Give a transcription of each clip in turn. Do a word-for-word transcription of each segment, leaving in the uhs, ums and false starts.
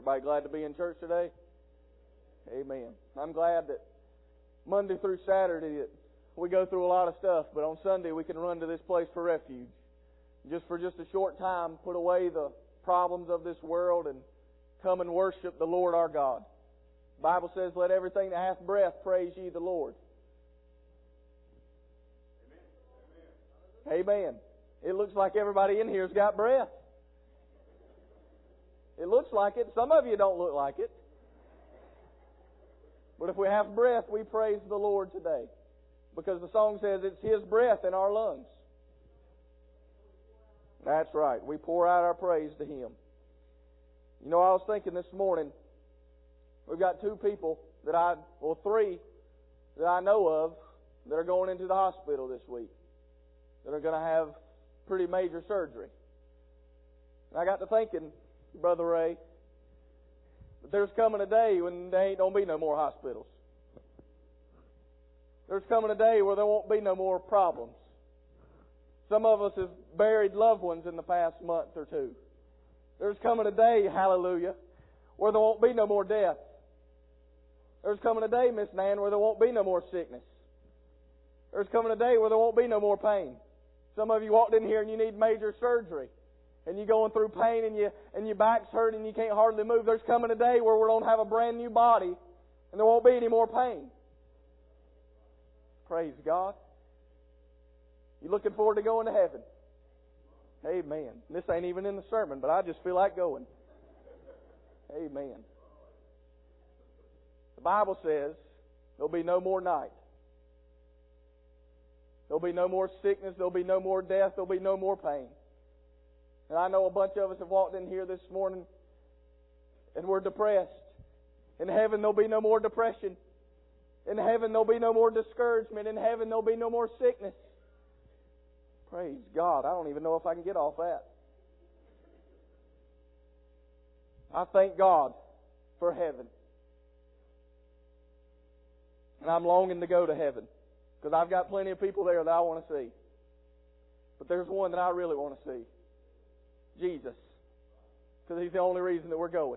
Everybody glad to be in church today? Amen. I'm glad that Monday through Saturday that we go through a lot of stuff, but on Sunday we can run to this place for refuge. Just for just a short time, put away the problems of this world and come and worship the Lord our God. The Bible says, let everything that hath breath praise ye the Lord. Amen. Amen. It looks like everybody in here's got breath. It looks like it. Some of you don't look like it. But if we have breath, we praise the Lord today. Because the song says it's His breath in our lungs. That's right. We pour out our praise to Him. You know, I was thinking this morning, we've got two people that I, well, three that I know of that are going into the hospital this week that are going to have pretty major surgery. And I got to thinking, Brother Ray, that there's coming a day when there ain't going to be no more hospitals. There's coming a day where there won't be no more problems. Some of us have buried loved ones in the past month or two. There's coming a day, hallelujah, where there won't be no more death. There's coming a day, Miss Nan, where there won't be no more sickness. There's coming a day where there won't be no more pain. Some of you walked in here and you need major surgery. And you're going through pain and, you, and your back's hurting and you can't hardly move. There's coming a day where we're going to have a brand new body and there won't be any more pain. Praise God. You looking forward to going to heaven? Amen. This ain't even in the sermon, but I just feel like going. Amen. The Bible says there'll be no more night. There'll be no more sickness. There'll be no more death. There'll be no more pain. And I know a bunch of us have walked in here this morning and we're depressed. In heaven there'll be no more depression. In heaven there'll be no more discouragement. In heaven there'll be no more sickness. Praise God. I don't even know if I can get off that. I thank God for heaven. And I'm longing to go to heaven. Because I've got plenty of people there that I want to see. But there's one that I really want to see. Jesus. Because He's the only reason that we're going.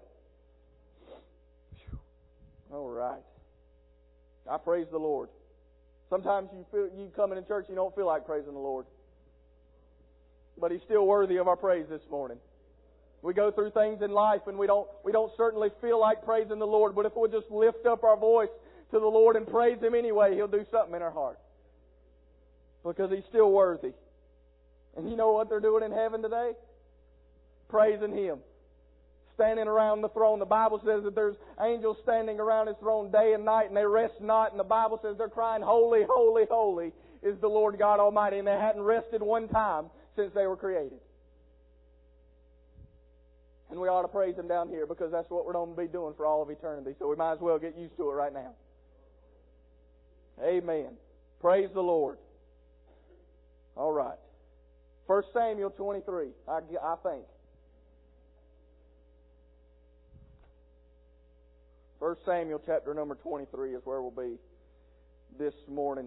All right. I praise the Lord. Sometimes you feel you come into church, you don't feel like praising the Lord. But He's still worthy of our praise this morning. We go through things in life and we don't we don't certainly feel like praising the Lord. But if we'll just lift up our voice to the Lord and praise Him anyway, He'll do something in our heart. Because He's still worthy. And you know what they're doing in heaven today? Praising Him. Standing around the throne. The Bible says that there's angels standing around His throne day and night and they rest not. And the Bible says they're crying, holy, holy, holy is the Lord God Almighty. And they hadn't rested one time since they were created. And we ought to praise Him down here because that's what we're going to be doing for all of eternity. So we might as well get used to it right now. Amen. Praise the Lord. All right. First Samuel twenty-three, I, I think. First Samuel chapter number twenty-three is where we'll be this morning.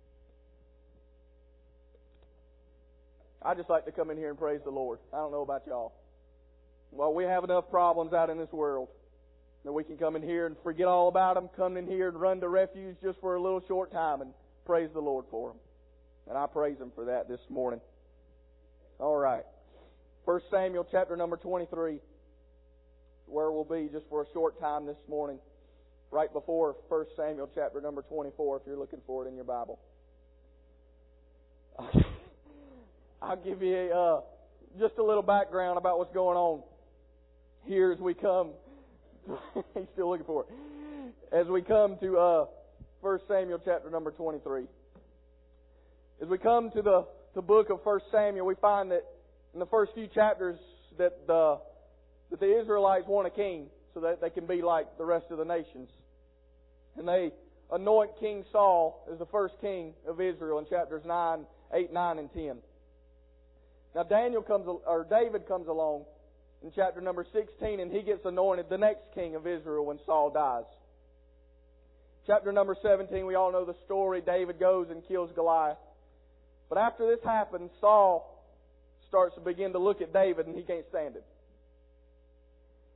I just like to come in here and praise the Lord. I don't know about y'all. Well, we have enough problems out in this world that we can come in here and forget all about them, come in here and run to refuge just for a little short time and praise the Lord for them. And I praise Him for that this morning. All right. First Samuel chapter number twenty-three, where we'll be just for a short time this morning, right before First Samuel chapter number twenty-four, if you're looking for it in your Bible. I'll give you a, uh, just a little background about what's going on here as we come. He's still looking for it. As we come to uh, First Samuel chapter number twenty-three. As we come to the, the book of First Samuel, we find that in the first few chapters that the, that the Israelites want a king so that they can be like the rest of the nations. And they anoint King Saul as the first king of Israel in chapters nine, eight, nine, and ten. Now Daniel comes, or David comes along in chapter number sixteen, and he gets anointed the next king of Israel when Saul dies. Chapter number seventeen, we all know the story. David goes and kills Goliath. But after this happens, Saul starts to begin to look at David, and he can't stand it.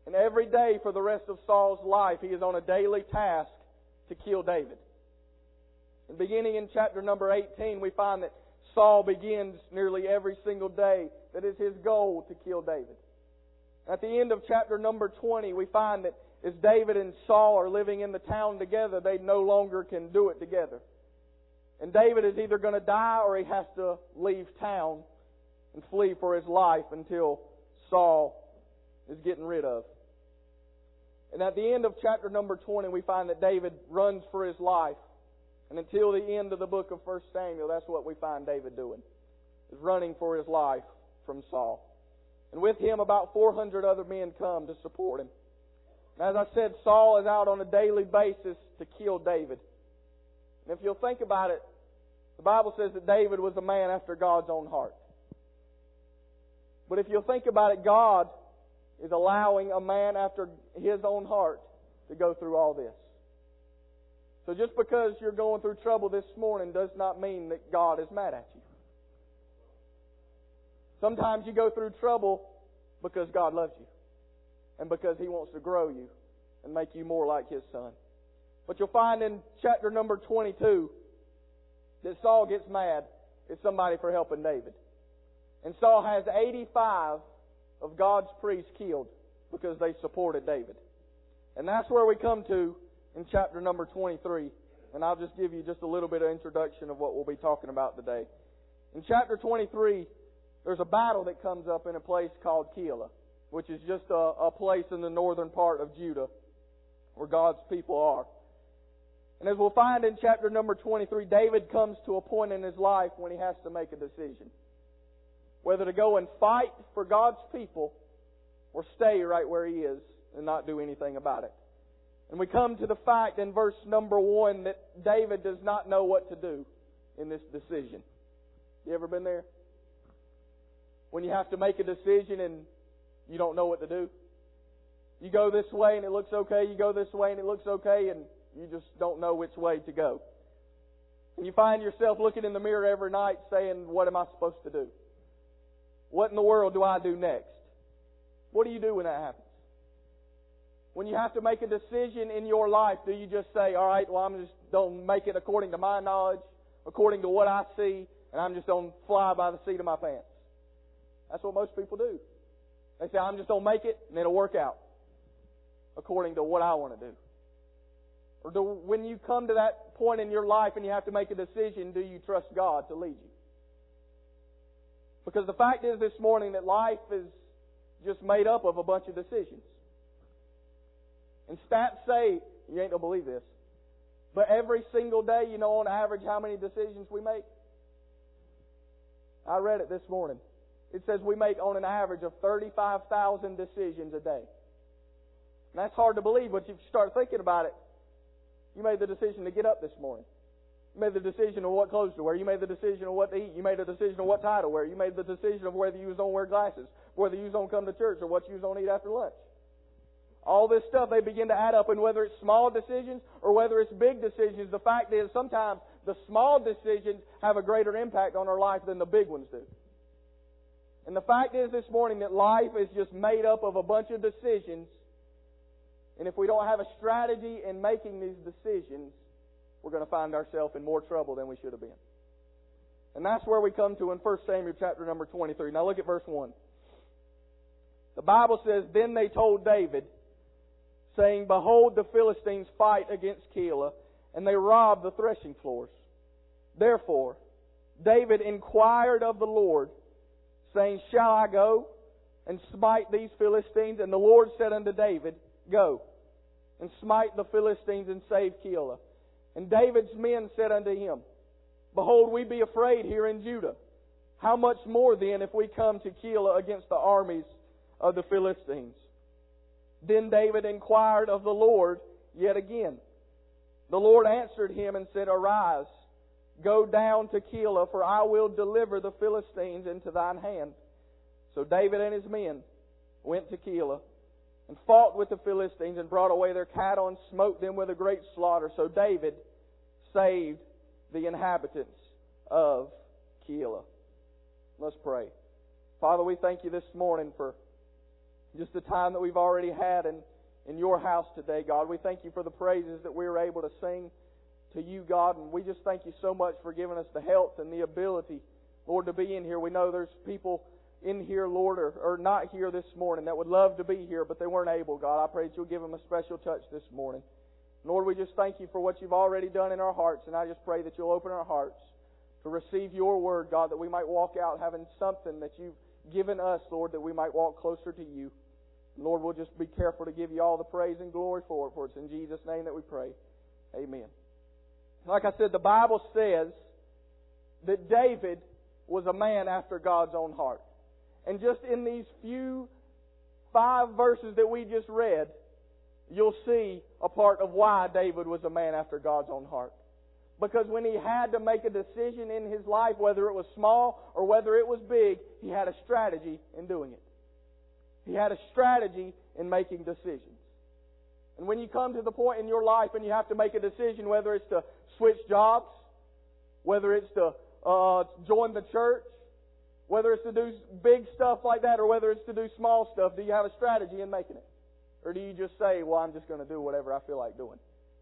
And every day for the rest of Saul's life, he is on a daily task to kill David. And beginning in chapter number eighteen, we find that Saul begins nearly every single day that is his goal to kill David. At the end of chapter number twenty, we find that as David and Saul are living in the town together, they no longer can do it together. And David is either going to die or he has to leave town and flee for his life until Saul is getting rid of. And at the end of chapter number twenty, we find that David runs for his life. And until the end of the book of First Samuel, that's what we find David doing, is running for his life from Saul. And with him, about four hundred other men come to support him. And as I said, Saul is out on a daily basis to kill David. And if you'll think about it, the Bible says that David was a man after God's own heart. But if you'll think about it, God is allowing a man after His own heart to go through all this. So just because you're going through trouble this morning does not mean that God is mad at you. Sometimes you go through trouble because God loves you and because He wants to grow you and make you more like His Son. But you'll find in chapter number twenty-two that Saul gets mad at somebody for helping David. And Saul has eighty-five of God's priests killed because they supported David. And that's where we come to in chapter number twenty-three. And I'll just give you just a little bit of introduction of what we'll be talking about today. In chapter twenty-three, there's a battle that comes up in a place called Keilah, which is just a, a place in the northern part of Judah where God's people are. And as we'll find in chapter number twenty-three, David comes to a point in his life when he has to make a decision. Whether to go and fight for God's people or stay right where he is and not do anything about it. And we come to the fact in verse number one that David does not know what to do in this decision. You ever been there? When you have to make a decision and you don't know what to do. You go this way and it looks okay. You go this way and it looks okay, and you just don't know which way to go. And you find yourself looking in the mirror every night saying, what am I supposed to do? What in the world do I do next? What do you do when that happens? When you have to make a decision in your life, do you just say, all right, well, I'm just don't make it according to my knowledge, according to what I see, and I'm just going to fly by the seat of my pants? That's what most people do. They say, I'm just going to make it, and it'll work out according to what I want to do. Or do, when you come to that point in your life and you have to make a decision, do you trust God to lead you? Because the fact is this morning that life is just made up of a bunch of decisions. And stats say, you ain't going to believe this, but every single day, you know on average how many decisions we make? I read it this morning. It says we make on an average of thirty-five thousand decisions a day. And that's hard to believe, but if you start thinking about it, you made the decision to get up this morning. You made the decision of what clothes to wear. You made the decision of what to eat. You made the decision of what tie to wear. You made the decision of whether you was going to wear glasses, whether you was going to come to church, or what you was going to eat after lunch. All this stuff, they begin to add up, and whether it's small decisions or whether it's big decisions, the fact is sometimes the small decisions have a greater impact on our life than the big ones do. And the fact is this morning that life is just made up of a bunch of decisions, and if we don't have a strategy in making these decisions, we're going to find ourselves in more trouble than we should have been. And that's where we come to in First Samuel chapter number twenty-three. Now look at verse one. The Bible says, Then they told David, saying, Behold, the Philistines fight against Keilah, and they rob the threshing floors. Therefore, David inquired of the Lord, saying, Shall I go and smite these Philistines? And the Lord said unto David, Go, and smite the Philistines, and save Keilah. And David's men said unto him, Behold, we be afraid here in Judah. How much more then if we come to Keilah against the armies of the Philistines? Then David inquired of the Lord yet again. The Lord answered him and said, Arise, go down to Keilah, for I will deliver the Philistines into thine hand. So David and his men went to Keilah, and fought with the Philistines, and brought away their cattle, and smote them with a great slaughter. So David saved the inhabitants of Keilah. Let's pray. Father, we thank you this morning for just the time that we've already had in, in your house today, God. We thank you for the praises that we were able to sing to you, God, and we just thank you so much for giving us the health and the ability, Lord, to be in here. We know there's people in here, Lord, or, or not here this morning that would love to be here, but they weren't able, God. I pray that you'll give them a special touch this morning. Lord, we just thank you for what you've already done in our hearts, and I just pray that you'll open our hearts to receive your word, God, that we might walk out having something that you've given us, Lord, that we might walk closer to you. Lord, we'll just be careful to give you all the praise and glory for it, for it's in Jesus' name that we pray. Amen. Like I said, the Bible says that David was a man after God's own heart. And just in these few five verses that we just read, you'll see a part of why David was a man after God's own heart. Because when he had to make a decision in his life, whether it was small or whether it was big, he had a strategy in doing it. He had a strategy in making decisions. And when you come to the point in your life and you have to make a decision, whether it's to switch jobs, whether it's to uh, join the church, whether it's to do big stuff like that, or whether it's to do small stuff, do you have a strategy in making it? Or do you just say, well, I'm just going to do whatever I feel like doing?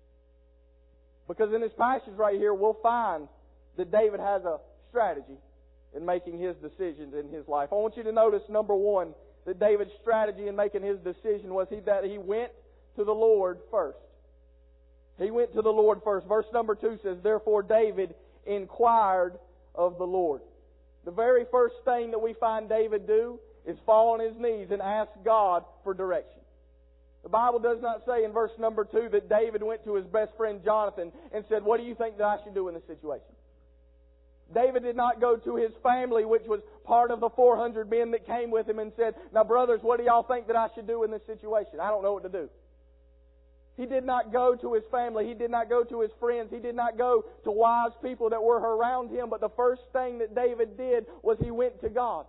Because in this passage right here, we'll find that David has a strategy in making his decisions in his life. I want you to notice, number one, that David's strategy in making his decision was he, that he went to the Lord first. He went to the Lord first. Verse number two says, therefore David inquired of the Lord. The very first thing that we find David do is fall on his knees and ask God for direction. The Bible does not say in verse number two that David went to his best friend Jonathan and said, what do you think that I should do in this situation? David did not go to his family, which was part of the four hundred men that came with him, and said, now brothers, what do y'all think that I should do in this situation? I don't know what to do. He did not go to his family. He did not go to his friends. He did not go to wise people that were around him. But the first thing that David did was he went to God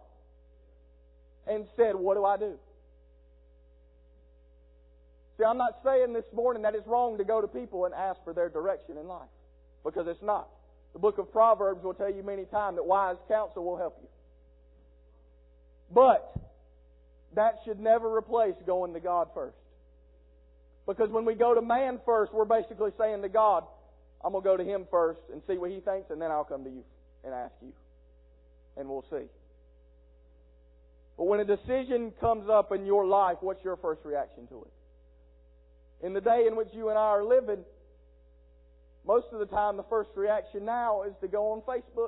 and said, what do I do? See, I'm not saying this morning that it's wrong to go to people and ask for their direction in life, because it's not. The book of Proverbs will tell you many times that wise counsel will help you. But that should never replace going to God first. Because when we go to man first, we're basically saying to God, I'm going to go to Him first and see what He thinks, and then I'll come to you and ask you. And we'll see. But when a decision comes up in your life, what's your first reaction to it? In the day in which you and I are living, most of the time the first reaction now is to go on Facebook.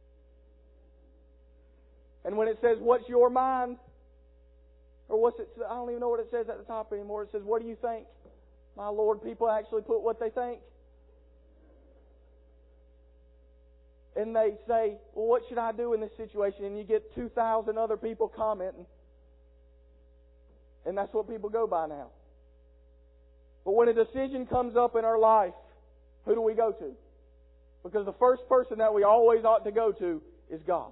And when it says, what's your mind? Or what's it, I don't even know what it says at the top anymore. It says, what do you think? My Lord, people actually put what they think. And they say, well, what should I do in this situation? And you get two thousand other people commenting. And that's what people go by now. But when a decision comes up in our life, who do we go to? Because the first person that we always ought to go to is God.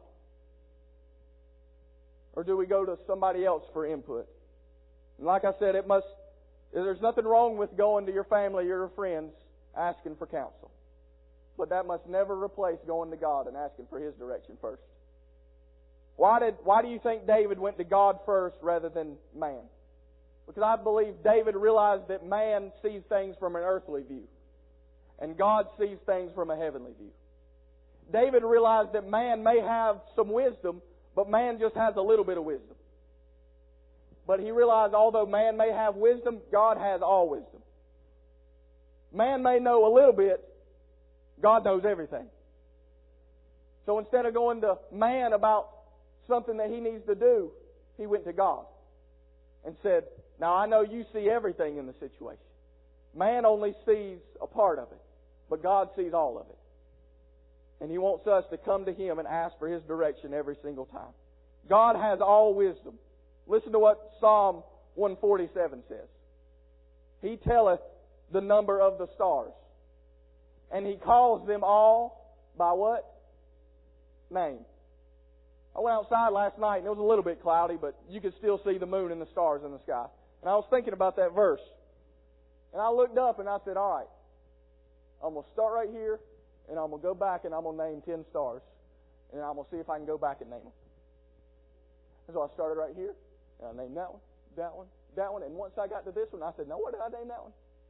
Or do we go to somebody else for input? And like I said, it must. There's nothing wrong with going to your family or your friends asking for counsel. But that must never replace going to God and asking for His direction first. Why did why do you think David went to God first rather than man? Because I believe David realized that man sees things from an earthly view, and God sees things from a heavenly view. David realized that man may have some wisdom, but man just has a little bit of wisdom. But he realized although man may have wisdom, God has all wisdom. Man may know a little bit, God knows everything. So instead of going to man about something that he needs to do, he went to God and said, now I know you see everything in the situation. Man only sees a part of it, but God sees all of it. And He wants us to come to Him and ask for His direction every single time. God has all wisdom. Listen to what Psalm one forty-seven says. He telleth the number of the stars, and He calls them all by what? Name. I went outside last night, and it was a little bit cloudy, but you could still see the moon and the stars in the sky. And I was thinking about that verse. And I looked up and I said, all right, I'm going to start right here, and I'm going to go back and I'm going to name ten stars. And I'm going to see if I can go back and name them. And so I started right here, and I named that one, that one, that one. And once I got to this one, I said, no, what did I name that one?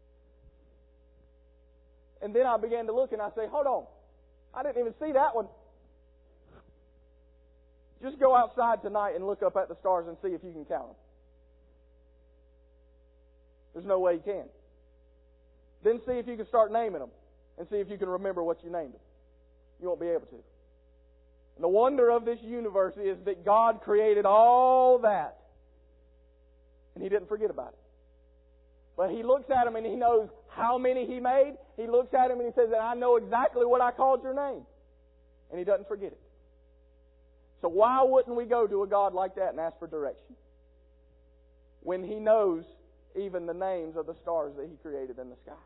And then I began to look and I say, hold on. I didn't even see that one. Just go outside tonight and look up at the stars and see if you can count them. There's no way you can. Then see if you can start naming them and see if you can remember what you named them. You won't be able to. And the wonder of this universe is that God created all that and He didn't forget about it. But He looks at them and He knows how many He made. He looks at them and He says, I know exactly what I called your name. And He doesn't forget it. So why wouldn't we go to a God like that and ask for direction? When He knows even the names of the stars that He created in the sky.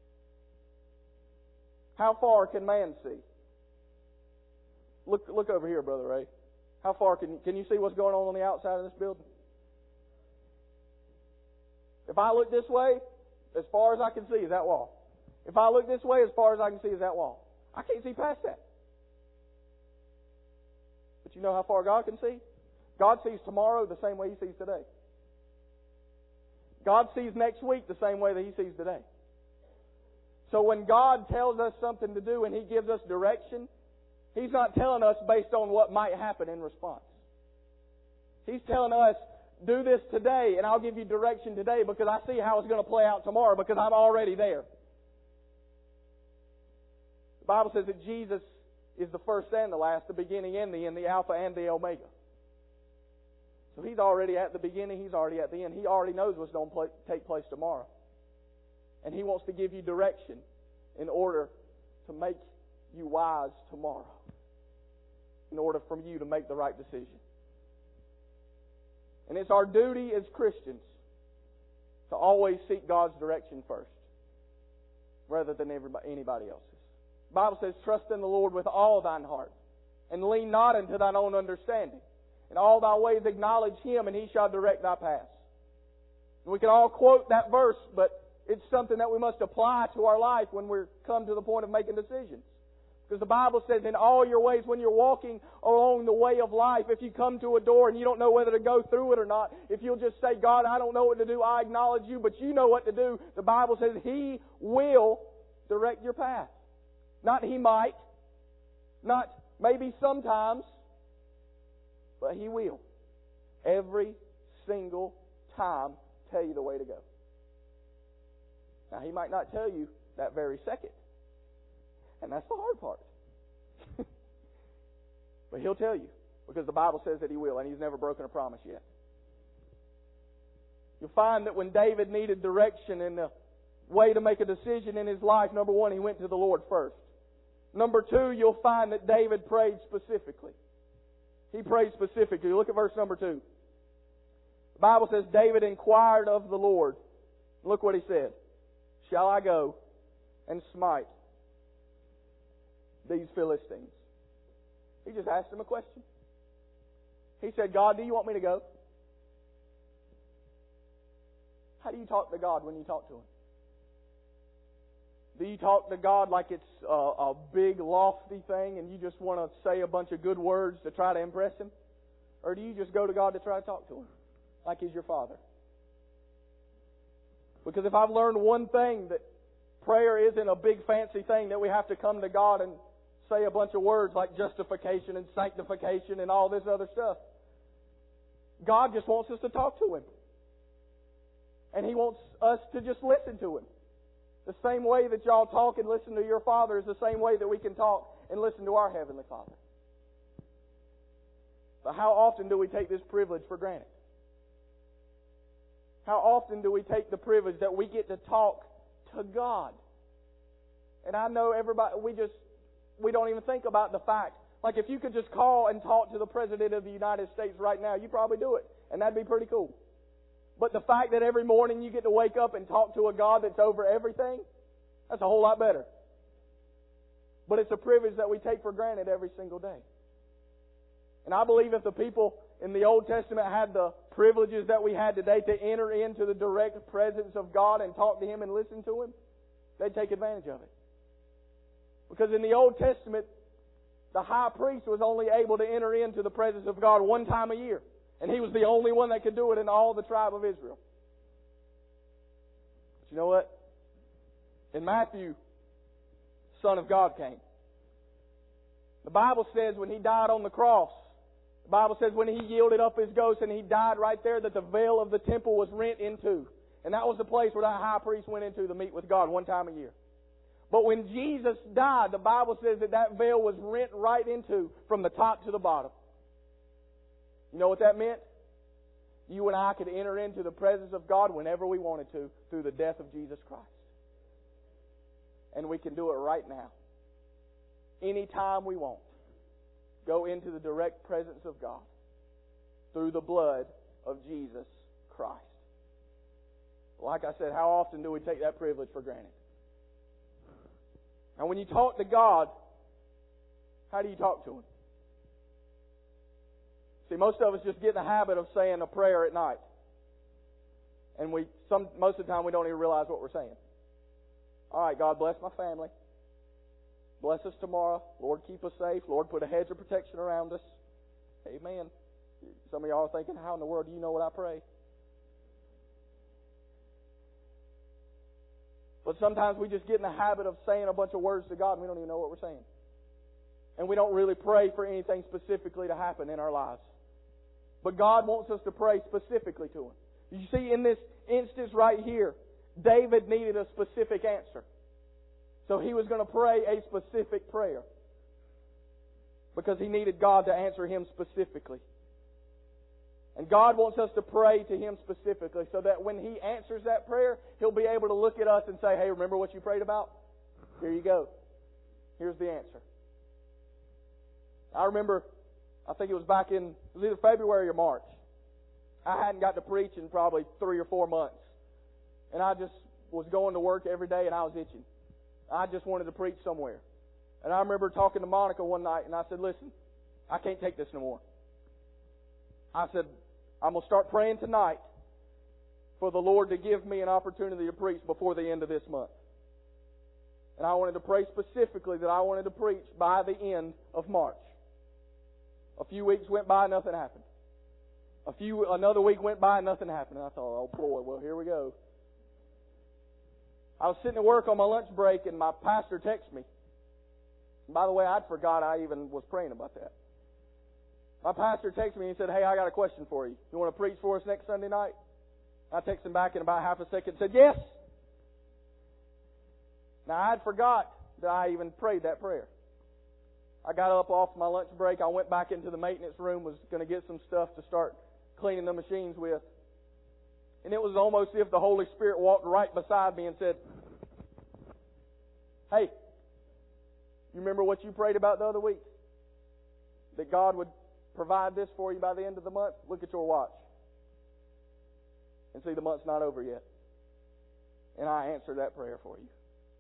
How far can man see? Look look over here, Brother Ray. How far can, can you see what's going on on the outside of this building? If I look this way, as far as I can see is that wall. If I look this way, as far as I can see is that wall. I can't see past that. But you know how far God can see? God sees tomorrow the same way He sees today. God sees next week the same way that He sees today. So when God tells us something to do and He gives us direction, He's not telling us based on what might happen in response. He's telling us, do this today and I'll give you direction today because I see how it's going to play out tomorrow because I'm already there. The Bible says that Jesus is the first and the last, the beginning and the end, the Alpha and the Omega. So He's already at the beginning, He's already at the end. He already knows what's going to take place tomorrow. And He wants to give you direction in order to make you wise tomorrow. In order for you to make the right decision. And it's our duty as Christians to always seek God's direction first, rather than everybody, anybody else's. The Bible says, trust in the Lord with all thine heart, and lean not unto thine own understanding. In all thy ways acknowledge Him, and He shall direct thy paths. And we can all quote that verse, but it's something that we must apply to our life when we come to the point of making decisions. Because the Bible says, in all your ways, when you're walking along the way of life, if you come to a door and you don't know whether to go through it or not, if you'll just say, God, I don't know what to do, I acknowledge you, but you know what to do, the Bible says He will direct your path. Not He might, not maybe sometimes, but He will. Every single time tell you the way to go. Now, He might not tell you that very second. And that's the hard part. But He'll tell you. Because the Bible says that He will. And He's never broken a promise yet. You'll find that when David needed direction and a way to make a decision in his life, number one, he went to the Lord first. Number two, you'll find that David prayed specifically. He prayed specifically. Look at verse number two. The Bible says, David inquired of the Lord. Look what he said. Shall I go and smite these Philistines? He just asked him a question. He said, God, do you want me to go? How do you talk to God when you talk to Him? Do you talk to God like it's a, a big, lofty thing and you just want to say a bunch of good words to try to impress Him? Or do you just go to God to try to talk to Him like He's your Father? Because if I've learned one thing, that prayer isn't a big fancy thing that we have to come to God and say a bunch of words like justification and sanctification and all this other stuff. God just wants us to talk to Him. And He wants us to just listen to Him. The same way that y'all talk and listen to your Father is the same way that we can talk and listen to our Heavenly Father. But how often do we take this privilege for granted? How often do we take the privilege that we get to talk to God? And I know everybody, we just, we don't even think about the fact. Like if you could just call and talk to the President of the United States right now, you probably do it. And that'd be pretty cool. But the fact that every morning you get to wake up and talk to a God that's over everything, that's a whole lot better. But it's a privilege that we take for granted every single day. And I believe if the people in the Old Testament had the privileges that we had today to enter into the direct presence of God and talk to Him and listen to Him, they'd take advantage of it. Because in the Old Testament, the high priest was only able to enter into the presence of God one time a year. And He was the only one that could do it in all the tribe of Israel. But you know what? In Matthew, Son of God came. The Bible says when He died on the cross, the Bible says when He yielded up His ghost and He died right there, that the veil of the temple was rent in two. And that was the place where that high priest went into to meet with God one time a year. But when Jesus died, the Bible says that that veil was rent right into from the top to the bottom. You know what that meant? You and I could enter into the presence of God whenever we wanted to through the death of Jesus Christ. And we can do it right now. Anytime we want. Go into the direct presence of God through the blood of Jesus Christ. Like I said, how often do we take that privilege for granted? Now, when you talk to God, how do you talk to Him? See, most of us just get in the habit of saying a prayer at night. And we some most of the time we don't even realize what we're saying. All right, God bless my family. Bless us tomorrow. Lord, keep us safe. Lord, put a hedge of protection around us. Amen. Some of y'all are thinking, how in the world do you know what I pray? But sometimes we just get in the habit of saying a bunch of words to God and we don't even know what we're saying. And we don't really pray for anything specifically to happen in our lives. But God wants us to pray specifically to Him. You see, in this instance right here, David needed a specific answer. So he was going to pray a specific prayer. Because he needed God to answer him specifically. And God wants us to pray to Him specifically so that when He answers that prayer, He'll be able to look at us and say, hey, remember what you prayed about? Here you go. Here's the answer. I remember, I think it was back in, it was either February or March. I hadn't got to preach in probably three or four months. And I just was going to work every day and I was itching. I just wanted to preach somewhere. And I remember talking to Monica one night and I said, listen, I can't take this no more. I said, I'm going to start praying tonight for the Lord to give me an opportunity to preach before the end of this month. And I wanted to pray specifically that I wanted to preach by the end of March. A few weeks went by, nothing happened. A few, another week went by, nothing happened. And I thought, oh boy, well here we go. I was sitting at work on my lunch break and my pastor texted me. And by the way, I'd forgot I even was praying about that. My pastor texted me and said, hey, I got a question for you. You want to preach for us next Sunday night? I texted him back in about half a second and said, yes. Now, I'd forgot that I even prayed that prayer. I got up off my lunch break. I went back into the maintenance room, was going to get some stuff to start cleaning the machines with. And it was almost as if the Holy Spirit walked right beside me and said, hey, you remember what you prayed about the other week? That God would provide this for you by the end of the month? Look at your watch. And see, the month's not over yet. And I answered that prayer for you.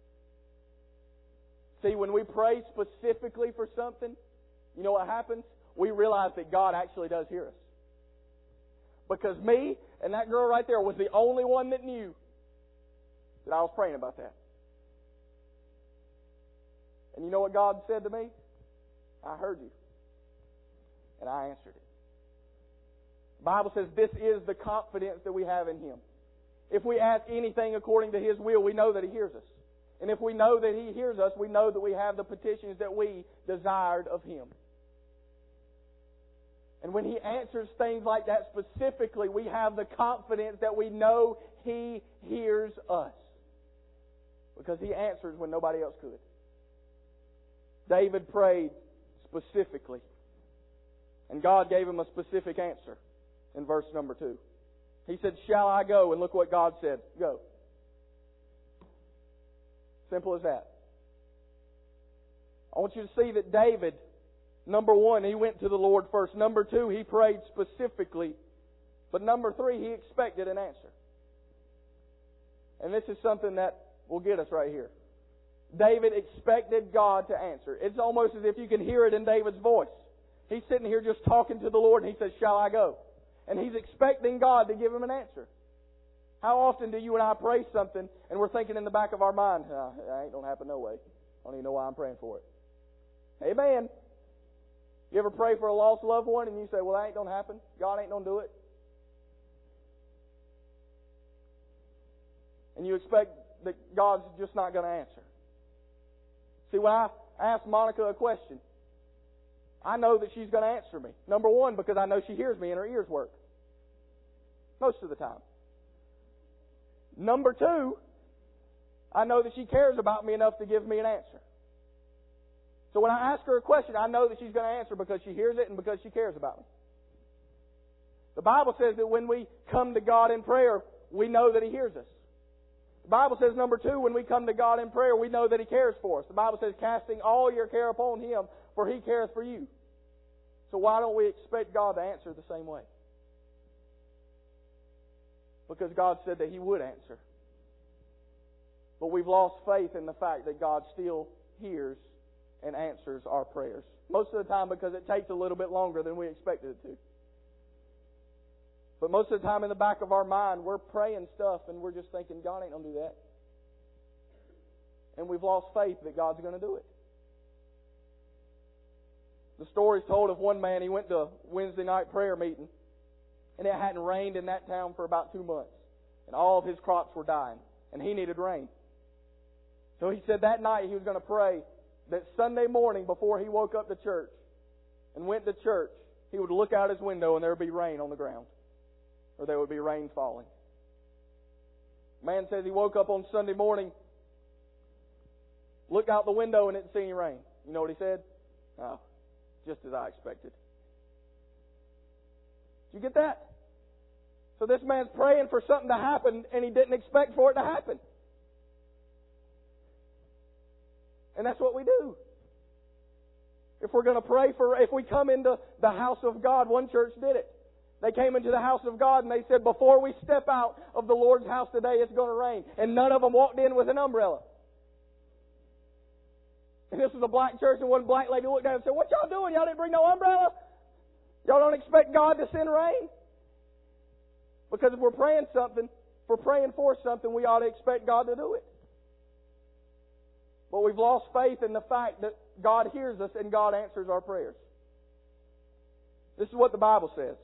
See, when we pray specifically for something, you know what happens? We realize that God actually does hear us. Because me and that girl right there was the only one that knew that I was praying about that. And you know what God said to me? I heard you. And I answered it. The Bible says this is the confidence that we have in Him. If we ask anything according to His will, we know that He hears us. And if we know that He hears us, we know that we have the petitions that we desired of Him. And when He answers things like that specifically, we have the confidence that we know He hears us. Because He answers when nobody else could. David prayed specifically. And God gave him a specific answer in verse number two. He said, shall I go? And look what God said. Go. Simple as that. I want you to see that David, number one, he went to the Lord first. Number two, he prayed specifically. But number three, he expected an answer. And this is something that will get us right here. David expected God to answer. It's almost as if you can hear it in David's voice. He's sitting here just talking to the Lord and he says, shall I go? And he's expecting God to give him an answer. How often do you and I pray something and we're thinking in the back of our mind, oh, that ain't going to happen no way. I don't even know why I'm praying for it. Amen. You ever pray for a lost loved one and you say, well, that ain't going to happen. God ain't going to do it. And you expect that God's just not going to answer. See, when I ask Monica a question, I know that she's going to answer me. Number one, because I know she hears me and her ears work. Most of the time. Number two, I know that she cares about me enough to give me an answer. So when I ask her a question, I know that she's going to answer because she hears it and because she cares about me. The Bible says that when we come to God in prayer, we know that He hears us. The Bible says, number two, when we come to God in prayer, we know that He cares for us. The Bible says, casting all your care upon Him, for He careth for you. So why don't we expect God to answer the same way? Because God said that He would answer. But we've lost faith in the fact that God still hears and answers our prayers. Most of the time because it takes a little bit longer than we expected it to. But most of the time in the back of our mind, we're praying stuff and we're just thinking, God ain't going to do that. And we've lost faith that God's going to do it. The story's told of one man, he went to a Wednesday night prayer meeting, and it hadn't rained in that town for about two months. And all of his crops were dying, and he needed rain. So he said that night he was going to pray that Sunday morning before he woke up to church and went to church, he would look out his window and there would be rain on the ground. Or there would be rain falling. Man says he woke up on Sunday morning, looked out the window and didn't see any rain. You know what he said? Oh, just as I expected. Did you get that? So this man's praying for something to happen and he didn't expect for it to happen. And that's what we do. If we're going to pray for, if we come into the house of God, one church did it. They came into the house of God and they said, before we step out of the Lord's house today, it's going to rain. And none of them walked in with an umbrella. And this was a black church, and one black lady looked down and said, what y'all doing? Y'all didn't bring no umbrella? Y'all don't expect God to send rain? Because if we're praying something, if we're praying for something, we ought to expect God to do it. But we've lost faith in the fact that God hears us and God answers our prayers. This is what the Bible says.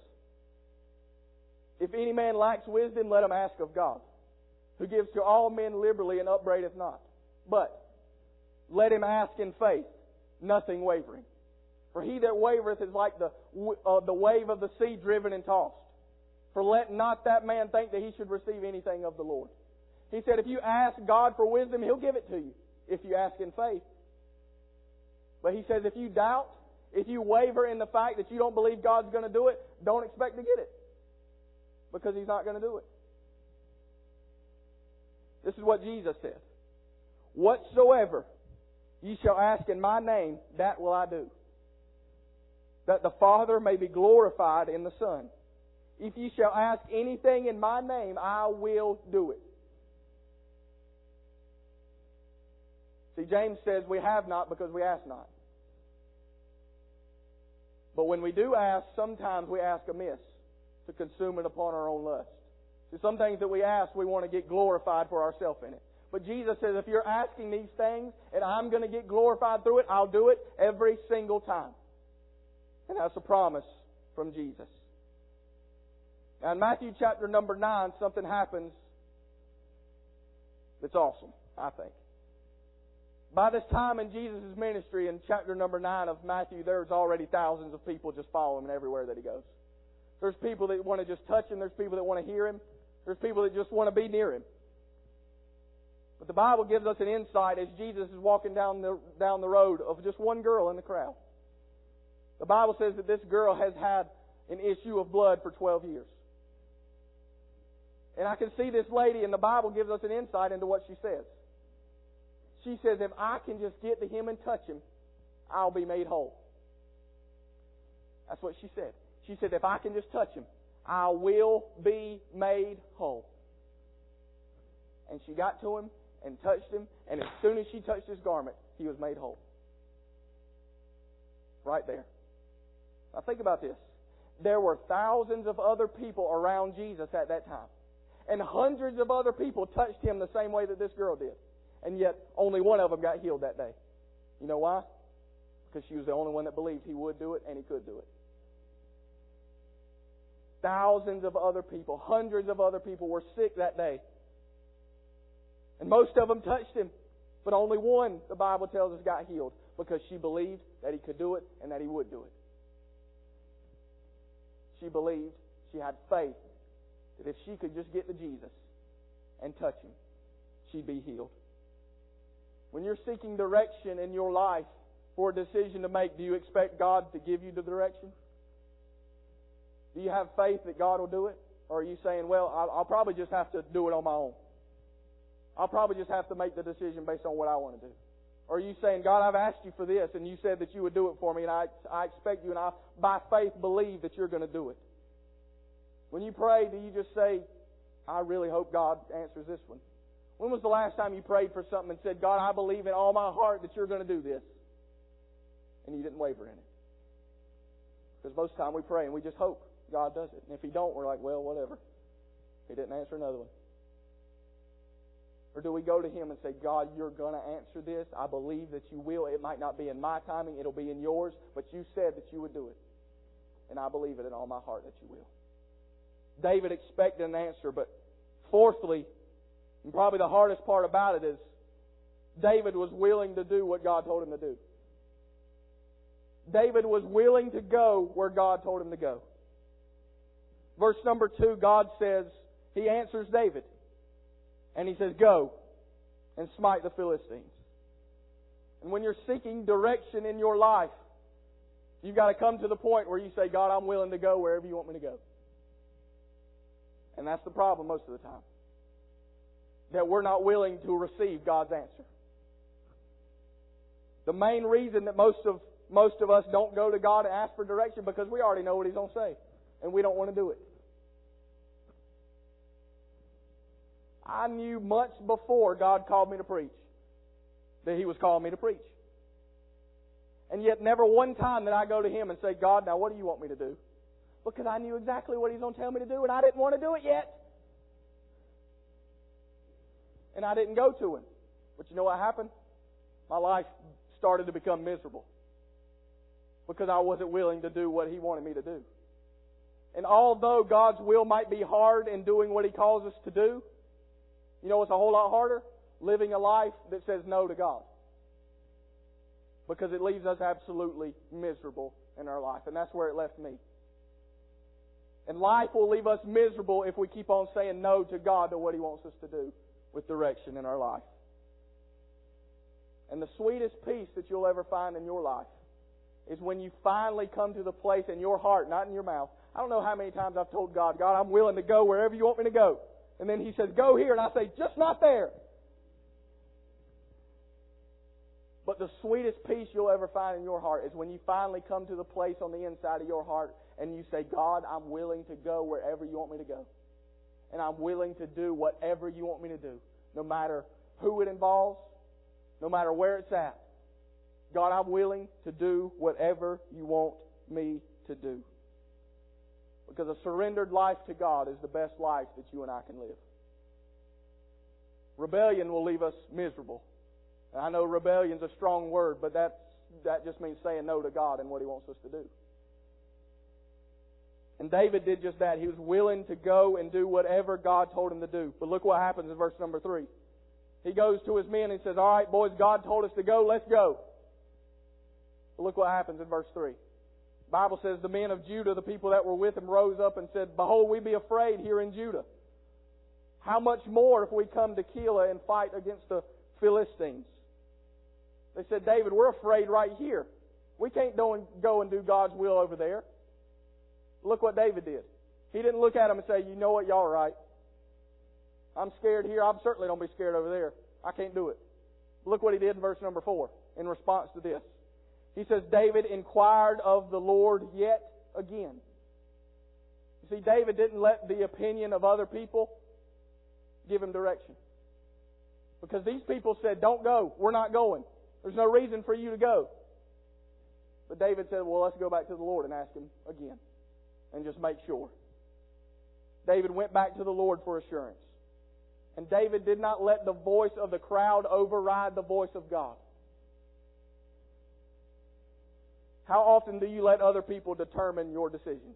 If any man lacks wisdom, let him ask of God, who gives to all men liberally and upbraideth not. But let him ask in faith, nothing wavering. For he that wavereth is like the uh, the wave of the sea driven and tossed. For let not that man think that he should receive anything of the Lord. He said, if you ask God for wisdom, He'll give it to you, if you ask in faith. But He says, if you doubt, if you waver in the fact that you don't believe God's going to do it, don't expect to get it. Because He's not going to do it. This is what Jesus said. Whatsoever ye shall ask in my name, that will I do. That the Father may be glorified in the Son. If ye shall ask anything in my name, I will do it. See, James says we have not because we ask not. But when we do ask, sometimes we ask amiss, to consume it upon our own lust. See, some things that we ask, we want to get glorified for ourselves in it. But Jesus says, if you're asking these things and I'm going to get glorified through it, I'll do it every single time. And that's a promise from Jesus. Now in Matthew chapter number nine, something happens that's awesome, I think. By this time in Jesus' ministry, in chapter number nine of Matthew, there's already thousands of people just following Him everywhere that He goes. There's people that want to just touch Him. There's people that want to hear Him. There's people that just want to be near Him. But the Bible gives us an insight as Jesus is walking down the, down the road of just one girl in the crowd. The Bible says that this girl has had an issue of blood for twelve years. And I can see this lady, and the Bible gives us an insight into what she says. She says, if I can just get to Him and touch Him, I'll be made whole. That's what she said. She said, if I can just touch Him, I will be made whole. And she got to Him and touched Him, and as soon as she touched His garment, he was made whole. Right there. Now think about this. There were thousands of other people around Jesus at that time. And hundreds of other people touched Him the same way that this girl did. And yet, only one of them got healed that day. You know why? because she was the only one that believed He would do it and He could do it. Thousands of other people, hundreds of other people were sick that day. And most of them touched Him. But only one, the Bible tells us, got healed because she believed that He could do it and that He would do it. She believed, she had faith that if she could just get to Jesus and touch Him, she'd be healed. When you're seeking direction in your life for a decision to make, do you expect God to give you the direction? Do you have faith that God will do it? Or are you saying, well, I'll, I'll probably just have to do it on my own. I'll probably just have to make the decision based on what I want to do. Or are you saying, God, I've asked you for this, and you said that you would do it for me, and I, I expect you, and I, by faith, believe that you're going to do it. When you pray, do you just say, I really hope God answers this one? When was the last time you prayed for something and said, God, I believe in all my heart that you're going to do this? And you didn't waver in it. Because most of the time we pray and we just hope God does it. And if He don't, we're like, well, whatever. He didn't answer another one. Or do we go to Him and say, God, you're going to answer this. I believe that you will. It might not be in my timing. It'll be in yours. But you said that you would do it. And I believe it in all my heart that you will. David expected an answer. But fourthly, and probably the hardest part about it is, David was willing to do what God told him to do. David was willing to go where God told him to go. Verse number two, God says, He answers David. And He says, go and smite the Philistines. And when you're seeking direction in your life, you've got to come to the point where you say, God, I'm willing to go wherever you want me to go. And that's the problem most of the time. That we're not willing to receive God's answer. The main reason that most of most of us don't go to God and ask for direction because we already know what He's going to say. And we don't want to do it. I knew months before God called me to preach that He was calling me to preach. And yet never one time did I go to Him and say, God, now what do you want me to do? Because I knew exactly what He's going to tell me to do and I didn't want to do it yet. And I didn't go to Him. But you know what happened? My life started to become miserable. Because I wasn't willing to do what He wanted me to do. And although God's will might be hard in doing what He calls us to do, you know what's a whole lot harder? Living a life that says no to God. Because it leaves us absolutely miserable in our life. And that's where it left me. And life will leave us miserable if we keep on saying no to God to what He wants us to do with direction in our life. And the sweetest peace that you'll ever find in your life is when you finally come to the place in your heart, not in your mouth. I don't know how many times I've told God, God, I'm willing to go wherever you want me to go. And then He says, go here. And I say, just not there. But the sweetest peace you'll ever find in your heart is when you finally come to the place on the inside of your heart and you say, God, I'm willing to go wherever you want me to go. And I'm willing to do whatever you want me to do. No matter who it involves, no matter where it's at. God, I'm willing to do whatever you want me to do. Because a surrendered life to God is the best life that you and I can live. Rebellion will leave us miserable. And I know rebellion's a strong word, but that's, that just means saying no to God and what He wants us to do. And David did just that. He was willing to go and do whatever God told him to do. But look what happens in verse number three. He goes to his men and says, all right, boys, God told us to go. Let's go. But look what happens in verse three. The Bible says the men of Judah, the people that were with him, rose up and said, behold, we be afraid here in Judah. How much more if we come to Keilah and fight against the Philistines? They said, David, we're afraid right here. We can't go and do God's will over there. Look what David did. He didn't look at them and say, you know what, y'all are right. I'm scared here. I'm certainly don't be scared over there. I can't do it. Look what he did in verse number four in response to this. He says, David inquired of the Lord yet again. You see, David didn't let the opinion of other people give him direction. Because these people said, don't go. We're not going. There's no reason for you to go. But David said, well, let's go back to the Lord and ask Him again. And just make sure. David went back to the Lord for assurance. And David did not let the voice of the crowd override the voice of God. How often do you let other people determine your decisions?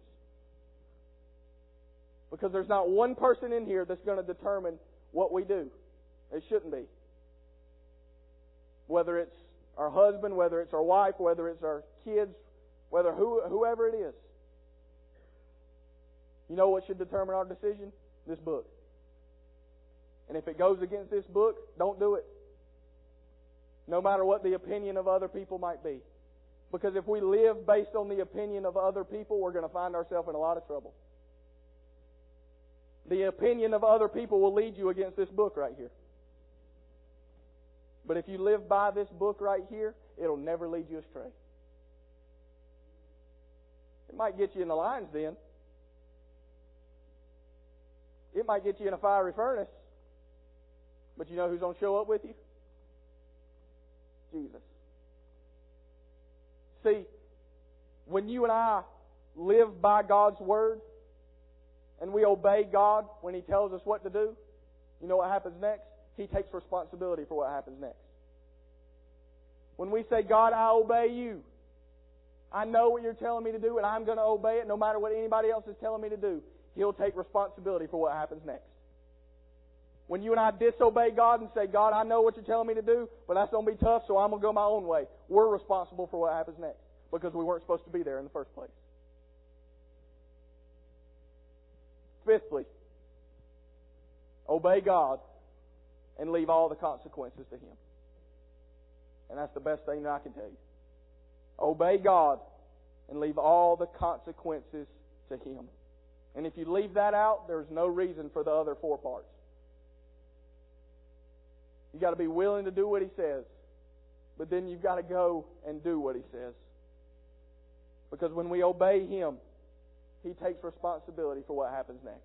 Because there's not one person in here that's going to determine what we do. It shouldn't be. Whether it's our husband, whether it's our wife, whether it's our kids, whether who, whoever it is. You know what should determine our decision? This book. And if it goes against this book, don't do it. No matter what the opinion of other people might be. Because if we live based on the opinion of other people, we're going to find ourselves in a lot of trouble. The opinion of other people will lead you against this book right here. But if you live by this book right here, it'll never lead you astray. It might get you in the lion's den. It might get you in a fiery furnace. But you know who's going to show up with you? Jesus. See, when you and I live by God's Word and we obey God when He tells us what to do, you know what happens next? He takes responsibility for what happens next. When we say, God, I obey you. I know what you're telling me to do and I'm going to obey it no matter what anybody else is telling me to do. He'll take responsibility for what happens next. When you and I disobey God and say, God, I know what you're telling me to do, but that's going to be tough, so I'm going to go my own way. We're responsible for what happens next because we weren't supposed to be there in the first place. Fifthly, obey God and leave all the consequences to Him. And that's the best thing that I can tell you. Obey God and leave all the consequences to Him. And if you leave that out, there's no reason for the other four parts. You've got to be willing to do what He says. But then you've got to go and do what He says. Because when we obey Him, He takes responsibility for what happens next.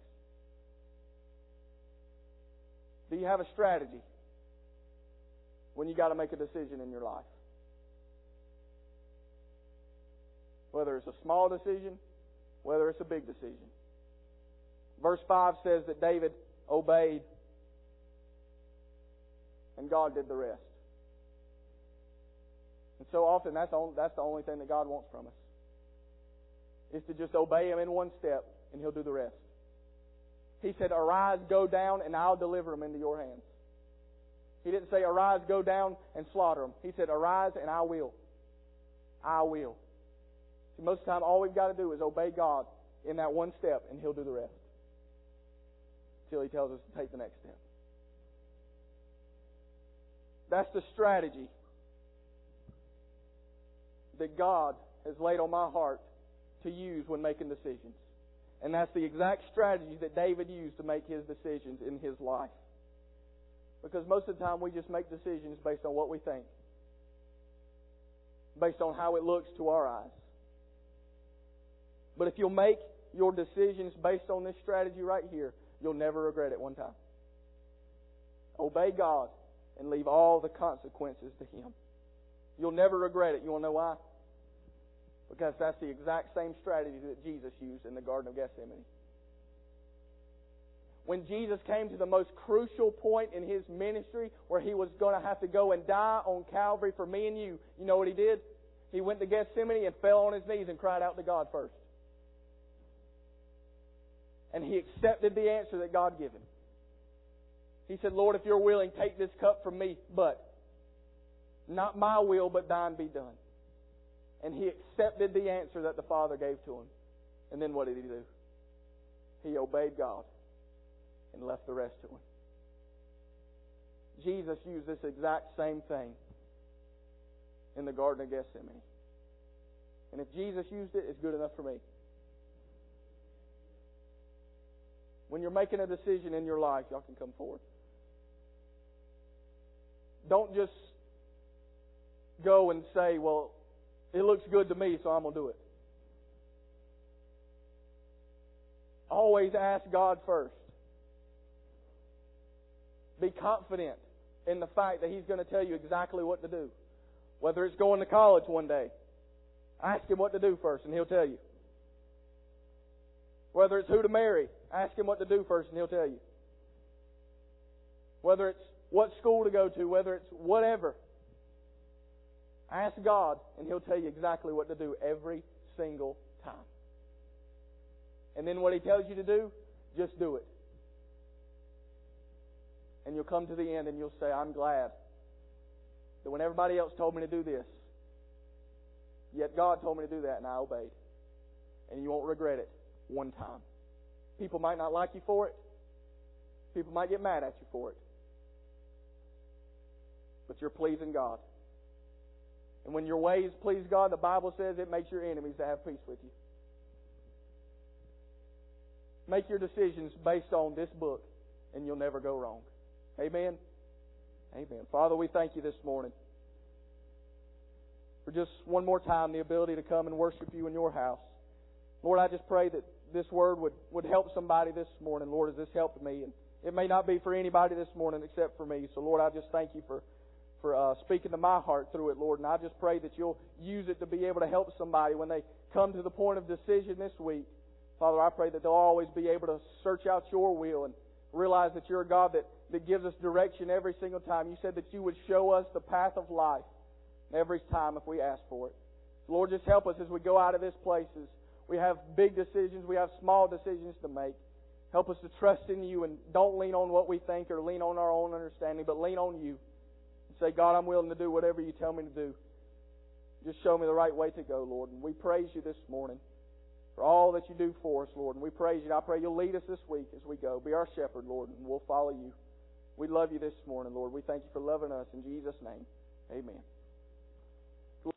Do you have a strategy when you got to make a decision in your life? Whether it's a small decision, whether it's a big decision. Verse five says that David obeyed and God did the rest. And so often that's the, that's the only thing that God wants from us. Is to just obey Him in one step and He'll do the rest. He said, arise, go down, and I'll deliver them into your hands. He didn't say, arise, go down, and slaughter them. He said, arise, and I will. I will. See, most of the time, all we've got to do is obey God in that one step, and He'll do the rest. Until He tells us to take the next step. That's the strategy that God has laid on my heart to use when making decisions. And that's the exact strategy that David used to make his decisions in his life. Because most of the time we just make decisions based on what we think. Based on how it looks to our eyes. But if you'll make your decisions based on this strategy right here, you'll never regret it one time. Obey God and leave all the consequences to Him. You'll never regret it. You want to know why? Because that's the exact same strategy that Jesus used in the Garden of Gethsemane. When Jesus came to the most crucial point in His ministry where He was going to have to go and die on Calvary for me and you, you know what He did? He went to Gethsemane and fell on His knees and cried out to God first. And He accepted the answer that God gave Him. He said, Lord, if You're willing, take this cup from me, but not my will, but Thine be done. And He accepted the answer that the Father gave to Him. And then what did He do? He obeyed God and left the rest to Him. Jesus used this exact same thing in the Garden of Gethsemane. And if Jesus used it, it's good enough for me. When you're making a decision in your life, y'all can come forward. Don't just go and say, well, it looks good to me, so I'm going to do it. Always ask God first. Be confident in the fact that He's going to tell you exactly what to do. Whether it's going to college one day, ask Him what to do first and He'll tell you. Whether it's who to marry, ask Him what to do first and He'll tell you. Whether it's what school to go to, whether it's whatever, Ask God, and He'll tell you exactly what to do every single time. And then what He tells you to do, just do it. And you'll come to the end and you'll say, I'm glad that when everybody else told me to do this, yet God told me to do that and I obeyed. And you won't regret it one time. People might not like you for it. People might get mad at you for it. But you're pleasing God. And when your ways please God, the Bible says it makes your enemies to have peace with you. Make your decisions based on this book, and you'll never go wrong. Amen? Amen. Father, we thank you this morning for just one more time the ability to come and worship you in your house. Lord, I just pray that this word would, would help somebody this morning. Lord, as this helped me. And it may not be for anybody this morning except for me. So, Lord, I just thank you for for uh, speaking to my heart through it, Lord. And I just pray that you'll use it to be able to help somebody when they come to the point of decision this week. Father, I pray that they'll always be able to search out your will and realize that you're a God that, that gives us direction every single time. You said that you would show us the path of life every time if we ask for it. So Lord, just help us as we go out of this place. As we have big decisions, we have small decisions to make. Help us to trust in you and don't lean on what we think or lean on our own understanding, but lean on you. Say, God, I'm willing to do whatever you tell me to do. Just show me the right way to go, Lord. And we praise you this morning for all that you do for us, Lord. And we praise you. And I pray you'll lead us this week as we go. Be our shepherd, Lord, and we'll follow you. We love you this morning, Lord. We thank you for loving us. In Jesus' name, amen.